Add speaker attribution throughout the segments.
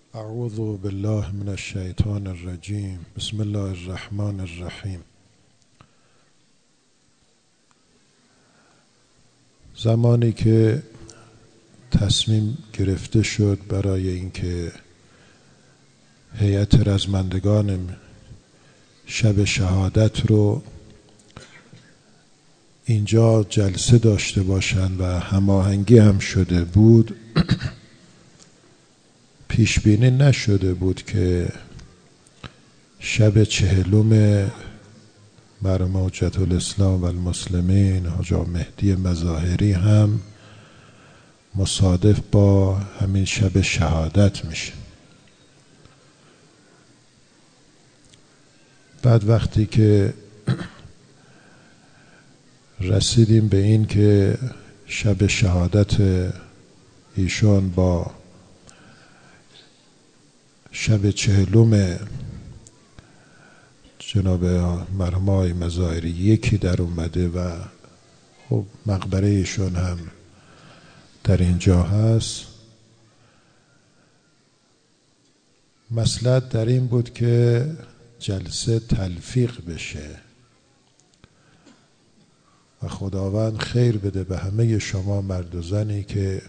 Speaker 1: اعوذ بالله من الشیطان الرجیم. بسم الله الرحمن الرحیم. زمانی که تصمیم گرفته شد برای اینکه هیئت رزمندگان شب شهادت رو اینجا جلسه داشته باشند و هماهنگی هم شده بود، پیش بینی نشده بود که شب 40 مرحوم حجت الاسلام و المسلمین حاج مهدی مظاهری هم مصادف با همین شب شهادت میشه. بعد وقتی که رسیدیم به این که شب شهادت ایشان با شب 40 جناب مرحوم آقای مظاهری یکی در اومده و خب مقبره ایشون هم در اینجا هست، مصلحت در این بود که جلسه تلفیق بشه و خداوند خیر بده به همه شما مرد و زنی که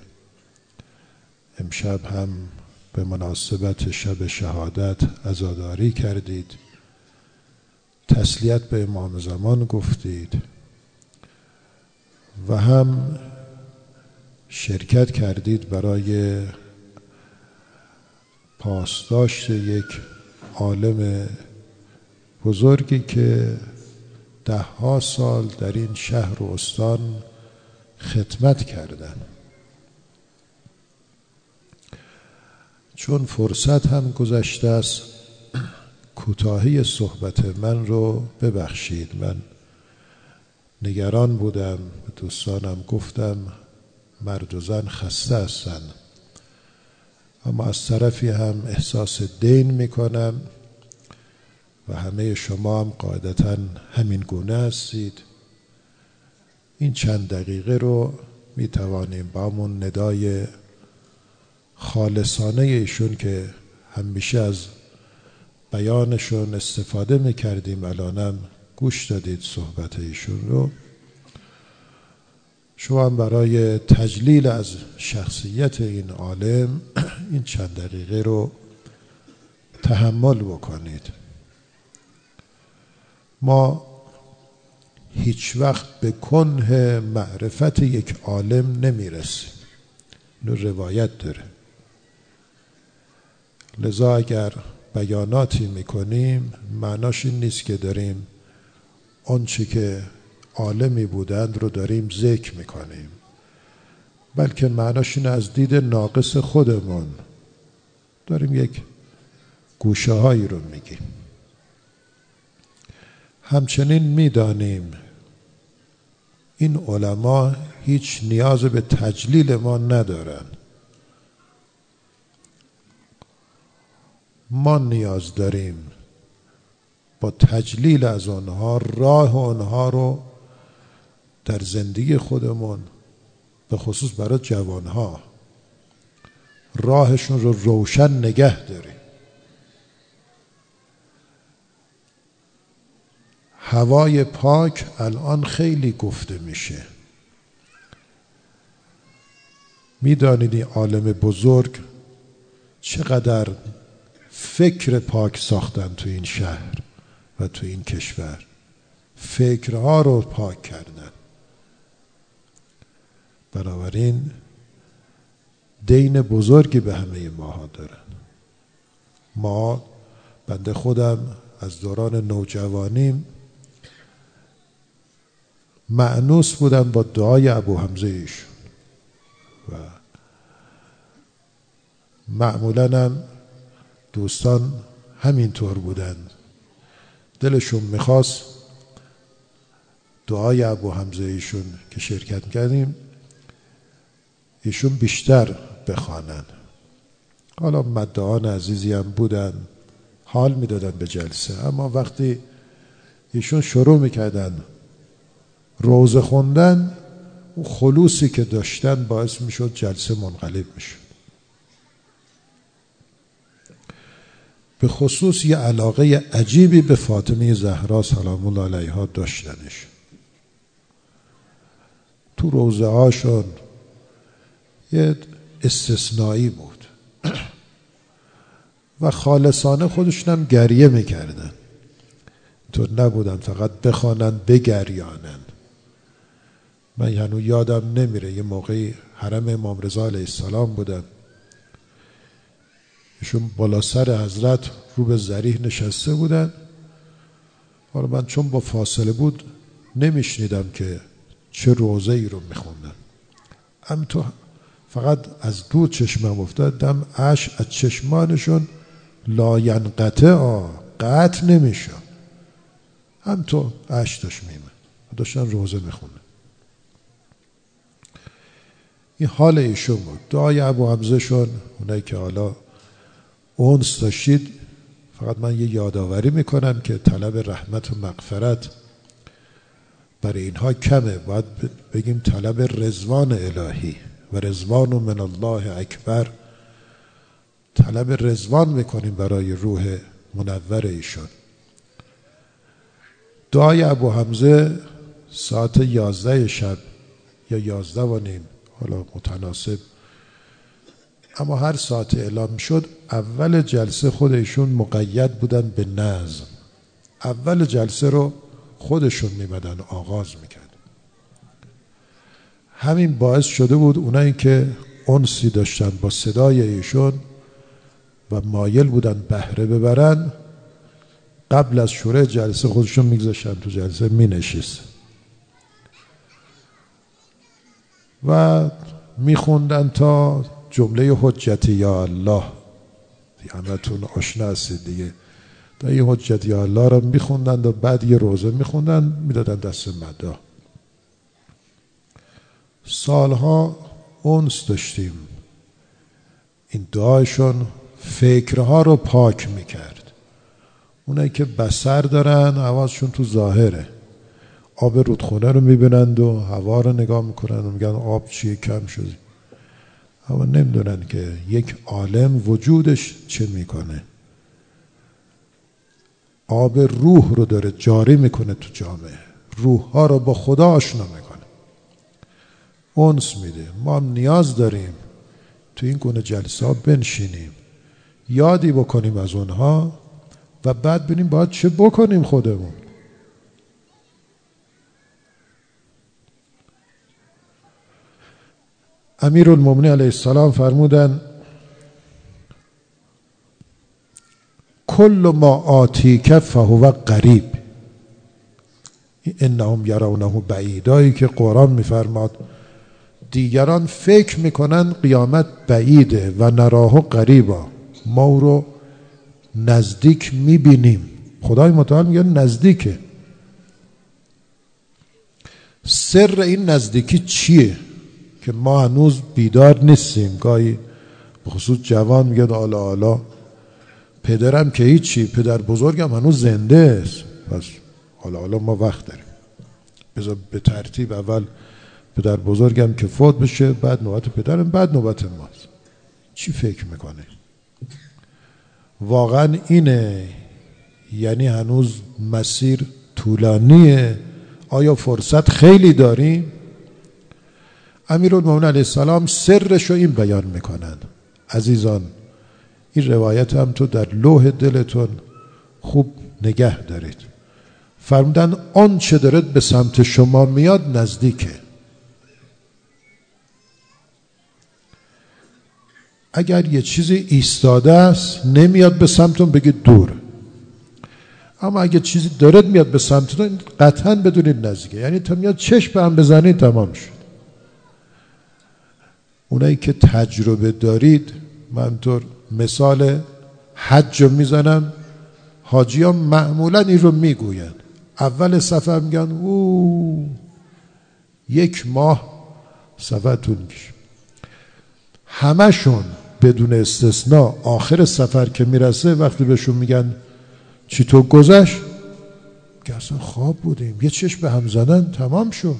Speaker 1: امشب هم به مناسبت شب شهادت عزاداری کردید، تسلیت به امام زمان گفتید و هم شرکت کردید برای پاسداشت یک عالم بزرگی که 10 سال در این شهر و استان خدمت کردن. چون فرصت هم گذشته است، کوتاهی صحبت من رو ببخشید. من نگران بودم، به دوستانم گفتم مرد و زن خسته هستن، اما از طرفی هم احساس دین میکنم و همه شما هم قاعدتا همین گونه هستید. این چند دقیقه رو میتوانیم با همون ندای خالصانه ایشون که همیشه از بیانشون استفاده میکردیم، الانم گوش دادید صحبت ایشون رو، شما هم برای تجلیل از شخصیت این عالم این چند دقیقه رو تحمل بکنید. ما هیچ وقت به کنه معرفت یک عالم نمیرسیم، اینو روایت داره. لذا اگر بیاناتی میکنیم معناش این نیست که داریم آنچه که عالمی بودند رو داریم ذکر میکنیم، بلکه معناش این از دید ناقص خودمون داریم یک گوشه هایی رو میگیم. همچنین میدانیم این علما هیچ نیاز به تجلیل ما ندارن، ما نیاز داریم با تجلیل از آنها راه آنها رو در زندگی خودمون، به خصوص برای جوانها، راهشون رو روشن نگه داریم. هوای پاک الان خیلی گفته میشه. میدانید این عالم بزرگ چقدر فکر پاک ساختن تو این شهر و تو این کشور، فکرها رو پاک کردن. بنابراین دین بزرگی به همه ماها دارن. ما، بنده خودم از دوران نوجوانیم مأنوس بودم با دعای ابو حمزه ایشون و معمولاً هم دوستان همینطور بودن، دلشون میخواست دعای ابو حمزه ایشون که شرکت کردیم ایشون بیشتر بخوانن. حالا مدعان عزیزی هم بودن، حال میدادن به جلسه، اما وقتی ایشون شروع میکردن روزه خوندن، اون خلوصی که داشتن باعث میشد جلسه منقلب میشد. به خصوص یه علاقه عجیبی به فاطمه زهرا سلام الله علیها داشتنش. تو روضه هاشون یه استثنایی بود و خالصانه خودشون هم گریه میکردن، تو نبودن فقط بخوانن بگریانن. من هنوز یادم نمیره یه موقعی حرم امام رضا علیه السلام بودم، ایشون بالا سر حضرت رو به ضریح نشسته بودن. حالا من چون با فاصله بود نمیشنیدم که چه روضه ای رو میخوندن، هم تو فقط از دور چشمم افتاد، دم اشک از چشمانشون لاینقطع قطع نمیشه، هم تو اشک داشت میمن، داشتن روضه میخوندن. این حال ایشون بود. دعای ابو حمزه شون، اونایی که حالا اونس داشتید، فقط من یه یادآوری میکنم که طلب رحمت و مغفرت برای اینها کمه، باید بگیم طلب رضوان الهی و رضوان من الله اکبر. طلب رضوان میکنیم برای روح منور ایشون. دعای ابو حمزه ساعت 11 شب یا 11 و نیم، حالا متناسب، اما هر ساعت اعلام شد اول جلسه خود ایشون مقید بودن به نظم. اول جلسه رو خودشون میمدن آغاز میکرد. همین باعث شده بود اونایی که انسی داشتن با صدای ایشون و مایل بودن بهره ببرن، قبل از شروع جلسه خودشون میگذاشتن تو جلسه مینشست و میخوندن تا جمله حجت یا الله. همتون آشنا هستید دیگه، تا این حجت یا الله رو میخوندن و بعد یه روزه میخوندن میدادن دست مدا. سالها انس داشتیم. این دعایشون فکرها رو پاک میکرد. اونایی که بصر دارن حواسشون تو ظاهره، آب رودخونه رو میبینند و هوا رو نگاه میکنن و میگن آب چیه کم شده، اما نمیدونن که یک عالم وجودش چه میکنه. آب روح رو داره جاری میکنه تو جامعه، روح ها رو با خدا آشنا میکنه، انس میده. ما هم نیاز داریم تو این گونه جلسه ها بنشینیم، یادی بکنیم از اونها و بعد ببینیم باید چه بکنیم خودمون. امیرالمومنین علیه السلام فرمودن کل ما آتیک فهو قریب، انهم یرونه بعیدایی که قرآن میفرماد دیگران فکر میکنن قیامت بعیده و نراه قریبا، ما او رو نزدیک میبینیم. خدای متعال میگه نزدیکه. سر این نزدیکی چیه که ما هنوز بیدار نیستیم؟ گاهی به خصوص جوان میگه حالا پدرم که هیچی، پدر بزرگم هنوز زنده است، پس حالا ما وقت داریم، بذار به ترتیب اول پدر بزرگم که فوت بشه، بعد نوبت پدرم، بعد نوبت ماست. چی فکر میکنه؟ واقعا اینه؟ یعنی هنوز مسیر طولانیه؟ آیا فرصت خیلی داریم؟ امیرالمومنین علیه السلام سرشو این بیان میکنن. عزیزان این روایت هم تو در لوح دلتون خوب نگه دارید. فرمودن آن چه دارد به سمت شما میاد نزدیکه. اگر یه چیزی ایستاده است نمیاد به سمتون بگید دور، اما اگر چیزی دارد میاد به سمتتون قطعا بدونید نزدیکه. یعنی تا میاد چشم به هم بزنید تمام شد. اونایی که تجربه دارید، من طور مثال حج رو میزنم، حاجی ها معمولا این رو میگوین. اول سفر میگن یک ماه سفر طول میکشه. همشون بدون استثناء آخر سفر که میرسه وقتی بهشون میگن چطور گذشت، که اصلا خواب بودیم، یه چشم به هم زدن تمام شد.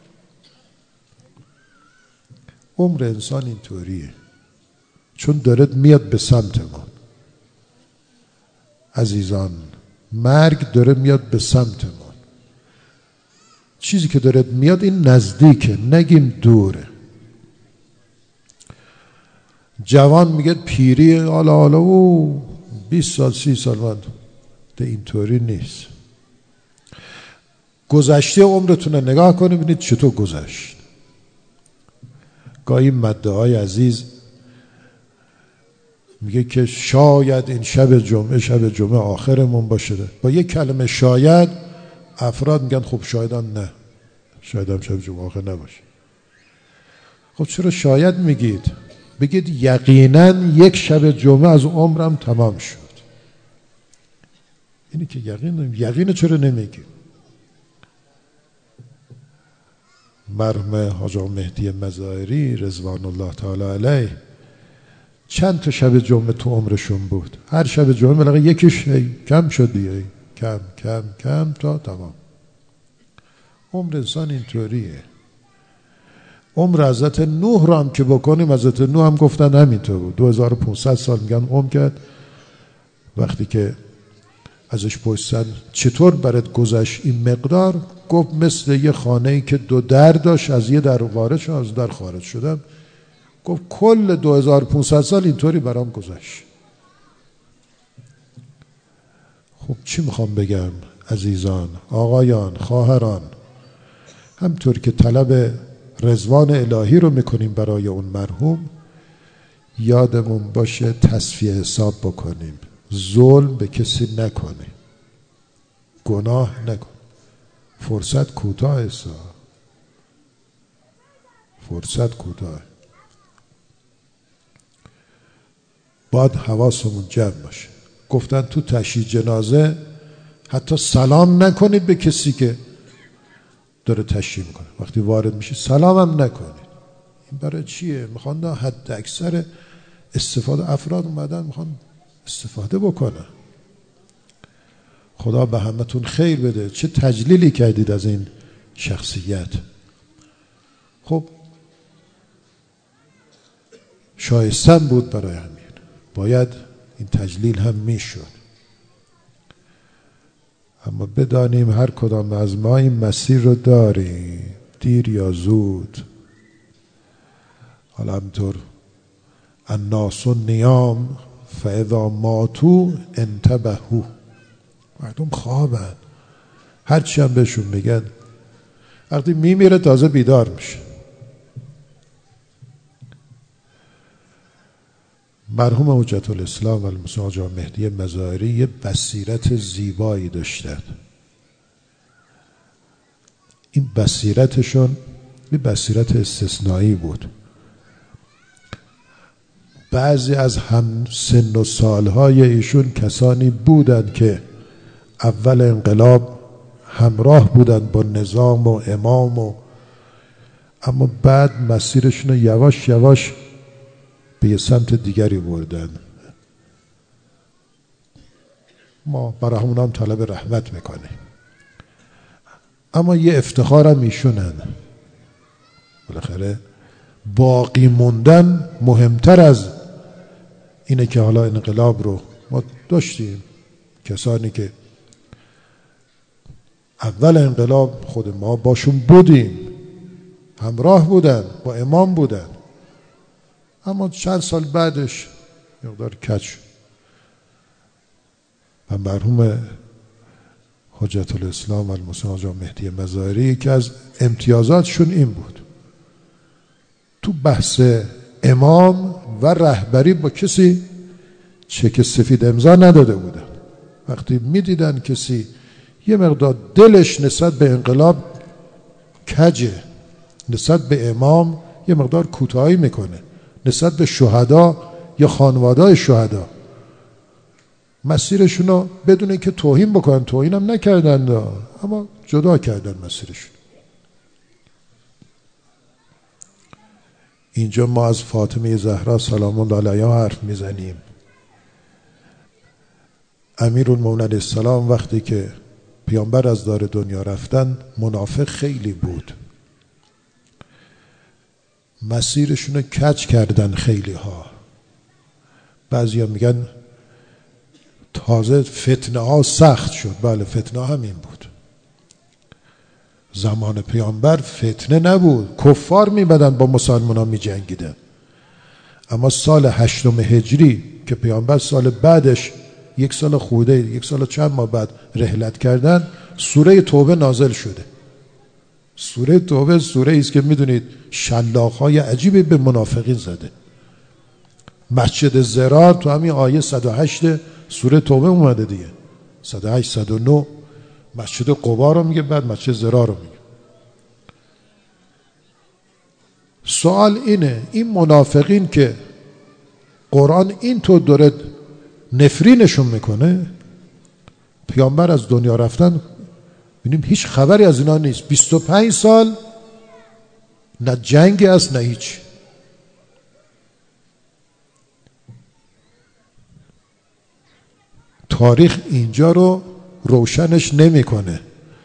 Speaker 1: عمر انسان اینطوریه، چون دارد میاد به سمت ما. عزیزان مرگ داره میاد به سمت ما. چیزی که داره میاد این نزدیکه، نگیم دوره. جوان میگه پیری حالا و 20 سال 30 سال من ده، اینطوری نیست. گذشته عمرتون رو نگاه کنید ببینید چطور گذشت. گاهی مدعای عزیز میگه که شاید این شب جمعه آخرمون باشه. با یک کلمه شاید افراد میگن خب شایدم نه، شایدم شب جمعه آخر نباشه. خب چرا شاید میگید؟ بگید یقینا یک شب جمعه از عمرم تمام شد. اینی که یقین چرا نمیگید؟ مرحوم حاج مهدی مظاهری رضوان الله تعالی علیه چند تا شب جمعه تو عمرشون بود؟ هر شب جمعه بالاخره یکیش کم شد دیگه، کم کم کم تا تمام. عمر انسان اینطوریه. عمر حضرت نوح رو هم که بکنیم، حضرت نوح هم گفتن همینطور بود، 2500 سال میگن عمر کرد. وقتی که ازش پرسیدن چطور برات گذشت این مقدار، گفت مثل یه خانه‌ای که 2 در داشت، از یه در وارد شدم از در خارج شدم. گفت کل 2500 سال اینطوری برام گذشت. خب چی میخوام بگم عزیزان، آقایان، خواهران؟ همطور که طلب رضوان الهی رو میکنیم برای اون مرحوم، یادمون باشه تصفیه حساب بکنیم، ظلم به کسی نکنیم، گناه نکنیم. فرصت کوتاه است، فرصت کوتاه. باید حواسمون جمع باشه. گفتن تو تشییع جنازه حتی سلام نکنید به کسی که داره تشییع میکنه. وقتی وارد میشه سلام هم نکنید. این برای چیه؟ میخوان حد اکثر استفاده، افراد اومدن میخوان استفاده بکنن. خدا به همتون خیر بده. چه تجلیلی کردید از این شخصیت. خب شایستن بود برای همین، باید این تجلیل هم میشد. اما بدانیم هر کدام از ما این مسیر رو داریم، دیر یا زود. حالا همینطور الناس نیام فاذا ماتوا انتبهوا. مردم خوابن، هرچی هم بهشون میگن وقتی میمیره تازه بیدار میشه. مرحوم حجت الاسلام والمسلمین حاج مهدی مظاهری یه بصیرت زیبایی داشتن. این بصیرتشون یه بصیرت استثنایی بود. بعضی از هم سن و سالهای ایشون کسانی بودند که اول انقلاب همراه بودند با نظام و امام اما بعد مسیرشون یواش یواش به یه سمت دیگری بردن. ما برای همون هم طلب رحمت میکنیم. اما یه افتخارم ایشونن. بالاخره باقی موندن مهمتر از اینه که حالا انقلاب رو ما داشتیم. کسانی که اول انقلاب خود ما باشون بودیم، همراه بودن، با امام بودن، اما چند سال بعدش مقدار کج شد. و مرحوم حجت الاسلام والمسلمین حاج مهدی مظاهری که از امتیازاتشون این بود، تو بحث امام و رهبری با کسی چک سفید امضا نداده بودن. وقتی میدیدن کسی یه مقدار دلش نسبت به انقلاب کجه، نسبت به امام یه مقدار کوتاهی میکنه، نسبت به شهدا یا خانواده شهدا مسیرشون رو بدون اینکه توهین بکنن، توهین هم نکردن اما جدا کردن مسیرشون. اینجا ما از فاطمه زهرا سلام الله علیها حرف میزنیم. امیرالمومنین علیه السلام وقتی که پیامبر از دار دنیا رفتن منافق خیلی بود، مسیرشون رو کج کردن خیلی ها. بعضی ها میگن تازه فتنه ها سخت شد. بله فتنه همین بود. زمان پیامبر فتنه نبود، کفار میبدن با مسلمان ها میجنگیدن. اما سال 8 هجری که پیامبر سال بعدش 1 سال خورده، 1 سال چند ماه بعد رحلت کردن، سوره توبه نازل شده. سوره توبه سوره است که میدونید شلاق‌های عجیبی به منافقین زده. مسجد ضرار تو همین آیه 108 سوره توبه اومده دیگه. 108 109 مسجد قبا رو میگه، بعد مسجد ضرار رو میگه. سوال اینه، این منافقین که قرآن اینطور داره نفرینشون میکنه، پیامبر از دنیا رفتن ببینیم هیچ خبری از اینا نیست. 25 سال نه جنگی است نه هیچ. تاریخ اینجا رو روشنش نمیکنه.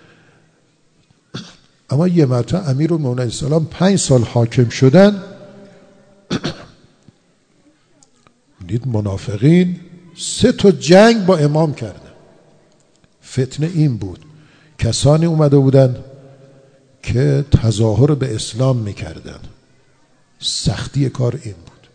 Speaker 1: اما یه مرتبه امیرالمومنین علیه السلام 5 سال حاکم شدن. دید منافقین 3 تا جنگ با امام کردن. فتنه این بود، کسانی اومده بودن که تظاهر به اسلام میکردن. سختی کار این بود.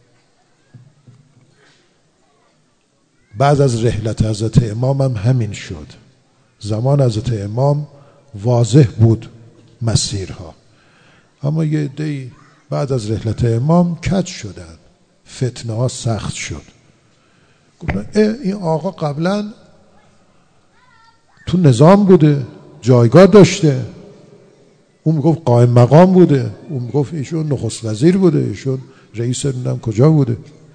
Speaker 1: بعد از رحلت حضرت امام هم همین شد. زمان حضرت امام واضح بود مسیرها، اما یه عده‌ای بعد از رحلت امام کج شدن، فتنه ها سخت شد. گفتن این آقا قبلا تو نظام بوده، جایگاه داشته، اون میگفت قائم مقام بوده، اون میگفت ایشون نخست وزیر بوده، ایشون رئیس نمیدونم کجا بوده.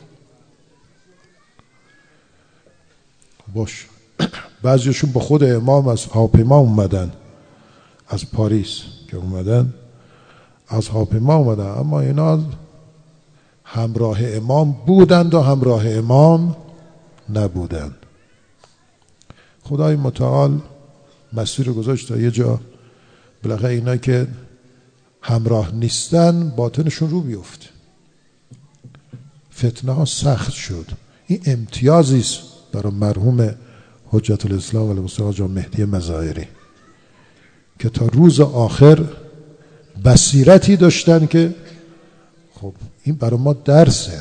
Speaker 1: باش بعضیشون با خود امام از هواپیما اومدن، از پاریس که اومدن از هواپیما اومدن، اما اینا همراه امام بودند و همراه امام نبودند. خدای متعال مسیر رو گذاشت تا یه جا بالاخره اینا که همراه نیستن باطنشون رو بیفته. فتنه ها سخت شد. این امتیازی است برای مرحوم حجت الاسلام علیه السلام جان مهدی مظاهری که تا روز آخر بصیرتی داشتن که خب این برای ما درسه.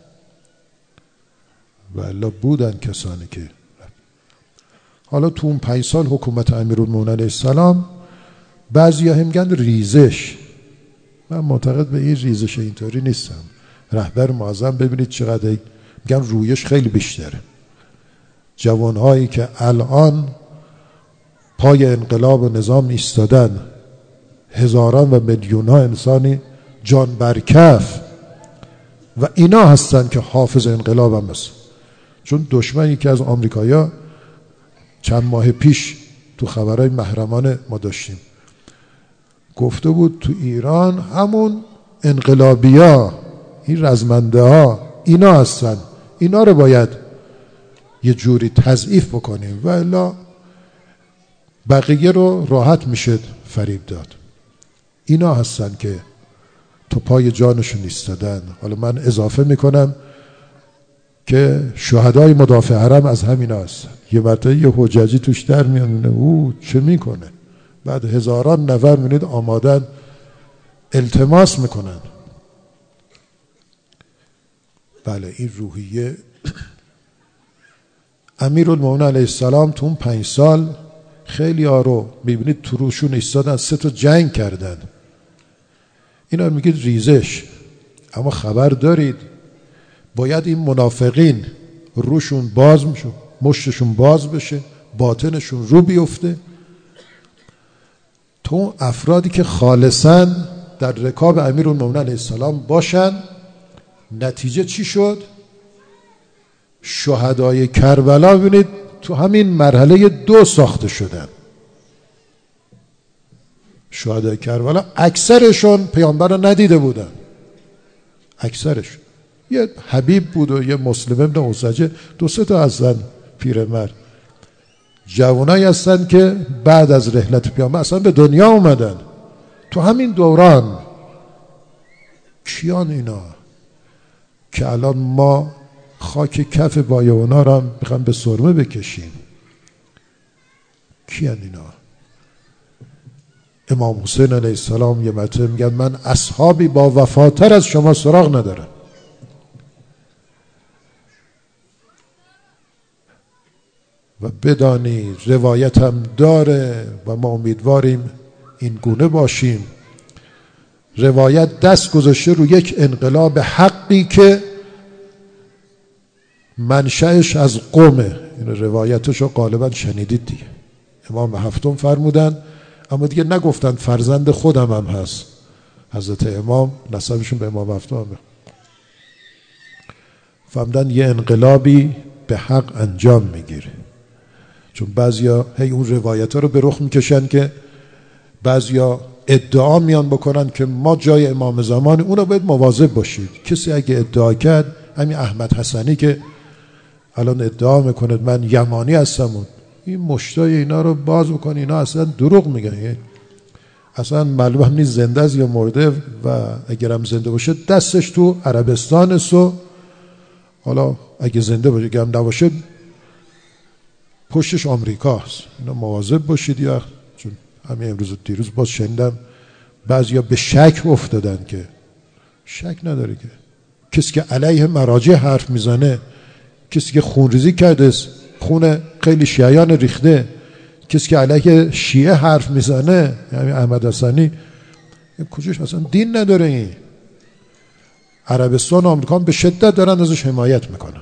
Speaker 1: و الا بودن کسانی که حالا تو اون 5 سال حکومت امیرالمومنین علیه السلام بعضیا هم میگن ریزش. من معتقد به این ریزش اینطوری نیستم. رهبر معظم ببینید چقدر میگن رویش خیلی بیشتره. جوانهایی که الان پای انقلاب و نظام ایستادن، هزاران و میلیون ها انسانی جان برکف، و اینا هستن که حافظ انقلاب هم هست. چون دشمنی که از آمریکایا چند ماه پیش تو خبرهای محرمانه ما داشتیم گفته بود تو ایران همون انقلابیا، این رزمنده ها اینا هستن، اینا رو باید یه جوری تضعیف بکنیم و الا بقیه رو راحت میشه فریب داد. اینا هستن که تو پای جانشون ایستادن. حالا من اضافه میکنم که شهدای مدافع حرم از همین هستن. یه مرتبه یه حججی توش در میانونه او چه میکنه، بعد هزاران نفر میبینید آمادن التماس میکنن. بله این روحیه امیرالمومنین علیه السلام تو اون 5 سال خیلی ها رو میبینید تو روشون ایستادن، 3 تا جنگ کردن. اینا میگید ریزش، اما خبر دارید باید این منافقین روشون باز میشه، مشتشون باز بشه، باطنشون رو بیفته. تو افرادی که خالصاً در رکاب امیرالمومنین علیه السلام باشن، نتیجه چی شد؟ شهدای کربلا ببینید تو همین مرحله 2 ساخته شدن. شهدای کربلا اکثرشون پیامبر رو ندیده بودن، اکثرشون. یه حبیب بود و یه مسلم ابن اوسجه، 2-3 تا هستن پیرمرد، جوانایی هستن که بعد از رحلت پیامبر اصلا به دنیا اومدن. تو همین دوران کیان اینا که الان ما خاک کف بایونا رو هم میخوام به سرمه بکشیم. کیان اینا؟ امام حسین علیه السلام یه مرتبه میگن من اصحابی با وفاتر از شما سراغ ندارم. و بدانید روایت هم داره و ما امیدواریم این گونه باشیم. روایت دست گذاشته رو یک انقلاب حقی که منشأش از قومه. این روایتشو غالبا شنیدید دیگه. امام هفتم فرمودن، اما دیگه نگفتن فرزند خودم هم هست. حضرت امام نسبشون به امام هفتم هم فهمدن یه انقلابی به حق انجام میگیره. چون بعضیا هی اون روایت ها رو به رخ میکشن که بعضیا ادعا میان بکنن که ما جای امام زمان، اونو باید مواظب باشید. کسی اگه ادعا کرد، همین احمد حسنی که الان ادعا میکنه من یمانی هستم، این مشتای اینا رو باز بکنه، اینا اصلا دروغ میگن، اصلا معلوم هم نیست زنده است یا مرده، و اگرم زنده باشه دستش تو عربستان است و حالا اگه زنده باشه که هم نباشه پشتش آمریکاست. اینا مواظب باشید. یا چون همین امروز و دیروز باز شنیدم بعضیا به شک افتادن، که شک نداره که کسی که علیه مراجع حرف میزنه، کسی که خونریزی کرده، خون خیلی شیعیان ریخته، کسی که علیه شیعه حرف میزنه، یعنی احمد حسنی، کجاش اصلا دین نداره. این عربستان و آمریکا به شدت دارن ازش حمایت میکنن.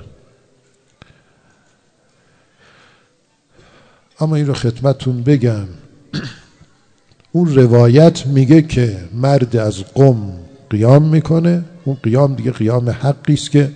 Speaker 1: اما این رو خدمتتون بگم، اون روایت میگه که مرد از قم قیام میکنه. اون قیام دیگه قیام حقی است که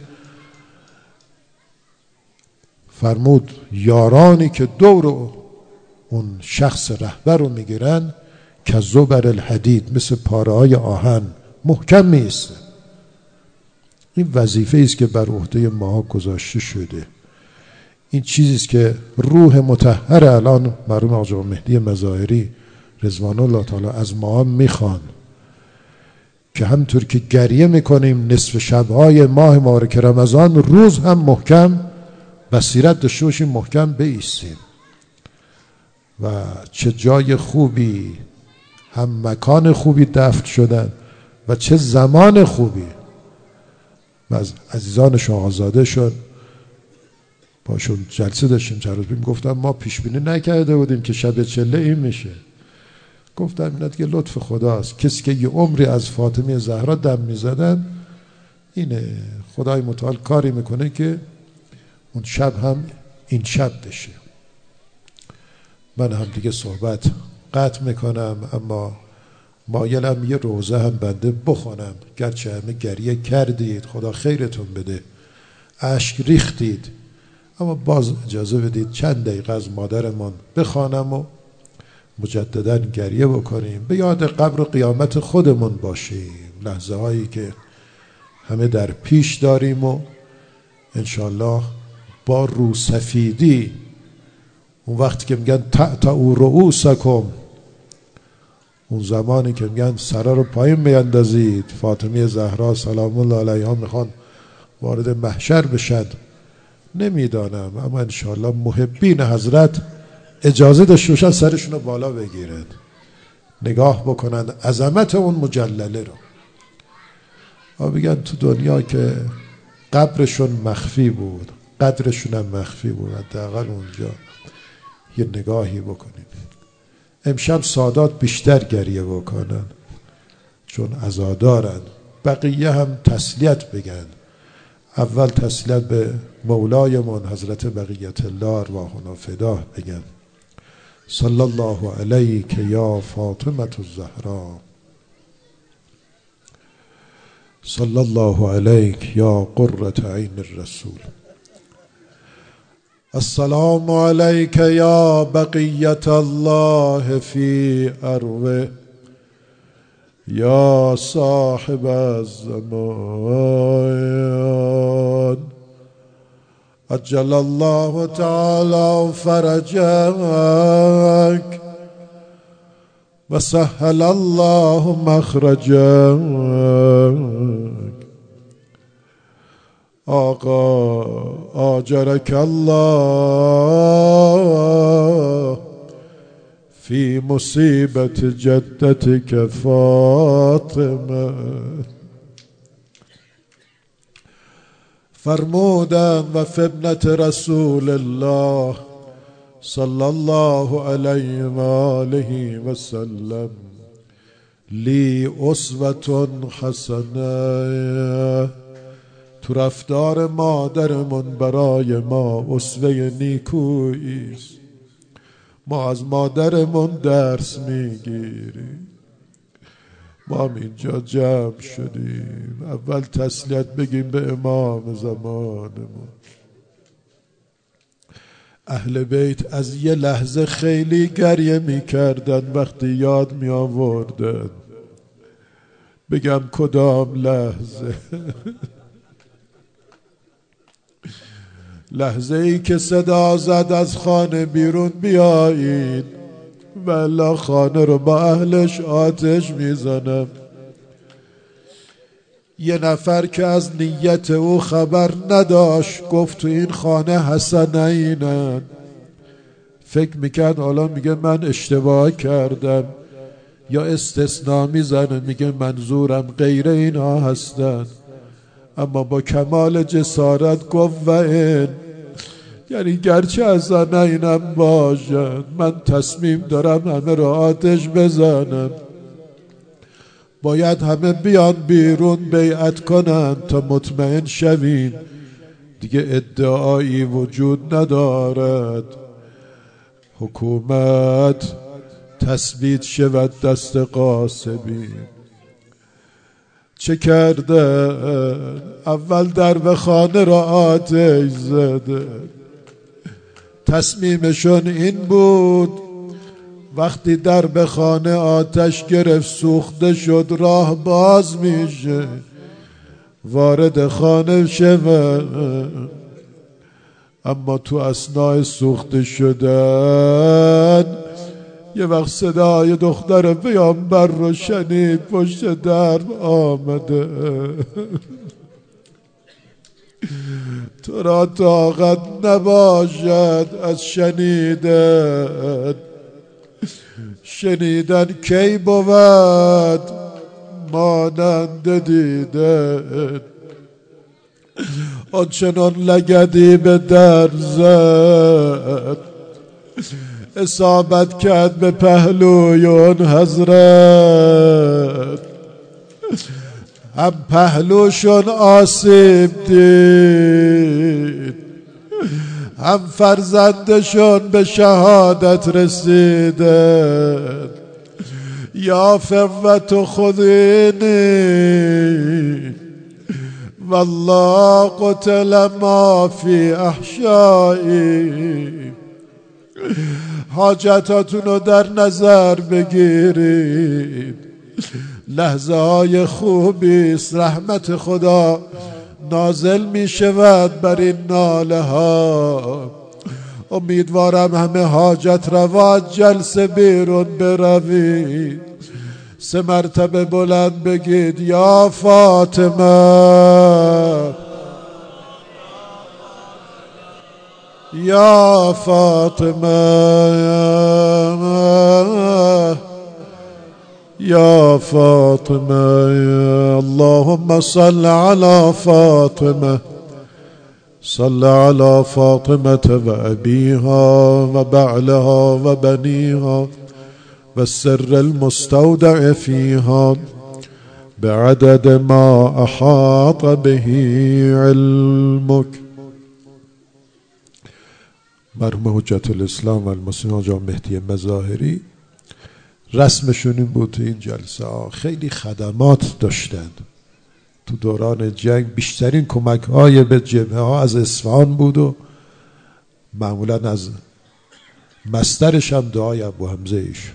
Speaker 1: فرمود یارانی که دور اون شخص رهبر رو میگیرن که زبر الحدید، مثل پاره های آهن محکم میسته. این وظیفه است که بر عهده ما گذاشته شده. این چیزی است که روح مطهر الان مرحوم آقا مهدی مظاهری رضوان الله تعالی از ما میخوان که همطور که گریه میکنیم نصف شبهای ماه مبارک رمضان، روز هم محکم بصیرت داشته باشیم، محکم بایستیم. و چه جای خوبی، هم مکان خوبی دفن شدن و چه زمان خوبی. از عزیزان شاهزاده شد باشون جلسه داشتیم چند روز، گفتم ما پیش بینی نکرده بودیم که شب چله این میشه. گفتم اینا دیگه لطف خداست. کسی که یه عمری از فاطمه زهرا دم میزدن، اینه خدای متعال کاری میکنه که اون شب هم این شب بشه. من هم دیگه صحبت قطع میکنم، اما مایلم یه روزه هم بنده بخونم. گرچه همه گریه کردید، خدا خیرتون بده، اشک ریختید، اما باز اجازه بدید چند دقیقه از مادرمان بخوانم و مجددا گریه بکنیم، به یاد قبر و قیامت خودمون باشیم. لحظه هایی که همه در پیش داریم و انشالله با روسفیدی، اون وقتی که میگن تعتعوا رؤوسکم، اون زمانی که میگن سرا رو پایین بیندازید، فاطمه زهرا سلام الله علیها میخوان وارد محشر بشد، نمیدانم، اما انشالله محبین حضرت اجازه داشته باشن سرشون رو بالا بگیرن، نگاه بکنن عظمت اون مجلله رو. و بگن تو دنیا که قبرشون مخفی بود، قدرشون هم مخفی بود، حداقل اونجا یه نگاهی بکنیم. امشب سادات بیشتر گریه بکنن چون عزادارن، بقیه هم تسلیت بگن. اول تسلیت به مولایمان حضرت بقیت الله ارواحنا فداه بگن. صلی الله علیک یا فاطمه الزهرا، صلی الله علیک یا قرة عین الرسول. السلام علیک یا بقیت الله فی ارضه، یا صاحب الزمان، عجل الله تعالی فرجک و سهل الله مخرجک. آقا آجرک الله فی مصیبت جدتک فاطمه. فرمودن و فی ابنت رسول الله صلی الله علیه و آله و سلم لی اسوة حسنه. تو رفتار مادرمون برای ما اسوه نیکویی است. ما از مادرمون درس میگیریم. ما هم اینجا جمع شدیم اول تسلیت بگیم به امام زمانمون. اهل بیت از یه لحظه خیلی گریه میکردن وقتی یاد میآوردن. بگم کدام لحظه؟ لحظه ای که صدا زد از خانه بیرون بیایید والا خانه رو با اهلش آتش میزنم. یه نفر که از نیت او خبر نداشت گفت تو این خانه حسنینن. فکر میکرد حالا میگه من اشتباه کردم، یا استثناء میزنه میگه منظورم غیر اینا هستن. اما با کمال جسارت گفت و این، یعنی گرچه از حسنینم باشن من تصمیم دارم همه رو آتش بزنم. باید همه بیان بیرون بیعت کنن تا مطمئن شویم دیگه ادعایی وجود ندارد. حکومت تثبیت شود دست غاصبین. چه کرده؟ اول درب خانه را آتش زده. تصمیمشون این بود وقتی درب خانه آتش گرفت سوخته شد راه باز میشه وارد خانه شود. اما تو اثناء سوخته شدن یه وقت صدای دختر پیامبر رو شنید پشت درب آمده. تو را طاقت نباشد از شنیدن کی بود مانند دیدن. آنچنان لگدی به در زد اصابت کرد به پهلوی اون حضرت. هم پهلوشون آسیب دید هم فرزندشون به شهادت رسیدن. یا فوت خذینی والله قتل ما فی احشایی. حاجتاتون رو در نظر بگیرید. لحظه های خوبی است، رحمت خدا نازل می شود بر این ناله ها. امیدوارم همه حاجت روا جلسه بیرون بروید. 3 مرتبه بلند بگید یا فاطمه یا فاطمه یا فاطمه. اللهم صل على فاطمه صل على فاطمة وأبيها وبعلها وبنيها والسر المستودع فيها بعدد ما أحاط به علمك. مرحوم حجت الاسلام و المسلمین آقا مهدی مظاهری رسمشون این بود. این جلسه ها خیلی خدمات داشتند. تو دوران جنگ بیشترین کمک های به جبهه ها از اصفهان بود و معمولا از مسترش هم دعای ابو حمزه ایش.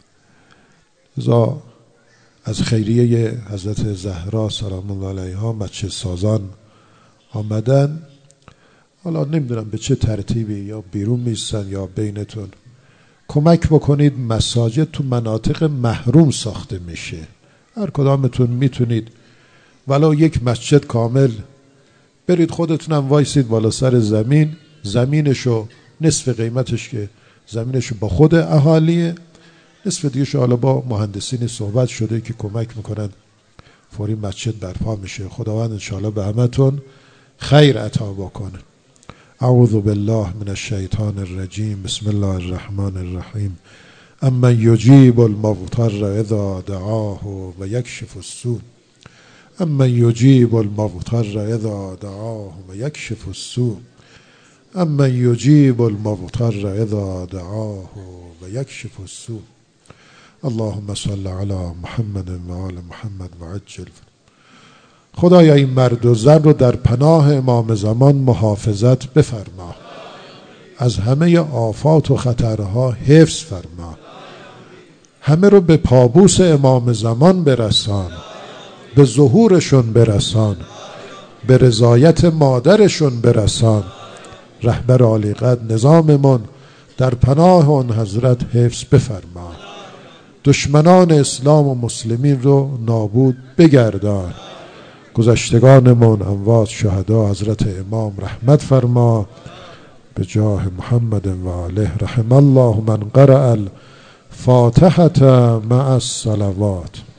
Speaker 1: از خیریه حضرت زهرا سلام الله علیها مسجد سازان آمدن. حالا نمیدونم به چه ترتیبی، یا بیرون میستن یا بینتون کمک بکنید مساجد تو مناطق محروم ساخته میشه. هر کدامتون میتونید ولو یک مسجد کامل برید خودتونم وایسید بالا سر زمین، زمینشو نصف قیمتش که زمینشو با خود اهالیه، نصف دیگه حالا با مهندسینی صحبت شده که کمک میکنن فوری مسجد برپا میشه. خداوند انشاءالله به همتون خیر عطا بکنه. اعوذ بالله من الشیطان الرجیم. بسم الله الرحمن الرحیم. امن یجیب المضطر اذا دعاه و یکشف السوء. امن یجیب المضطر اذا دعاه و یکشف السوء. امن یجیب المضطر اذا دعاه و یکشف السوء. اللهم صل علی محمد و آل محمد و عجل. خدایا این مرد و زن رو در پناه امام زمان محافظت بفرما، از همه آفات و خطرها حفظ فرما، همه رو به پابوس امام زمان برسان، به ظهورشون برسان، به رضایت مادرشون برسان. رهبر عالی قدر نظاممون در پناه اون حضرت حفظ بفرما. دشمنان اسلام و مسلمین رو نابود بگردان. گذشتگانمون اموات شهدا حضرت امام رحمت فرما. به جاه محمد و آله. رحم الله من قرأ الفاتحة مع الصلوات.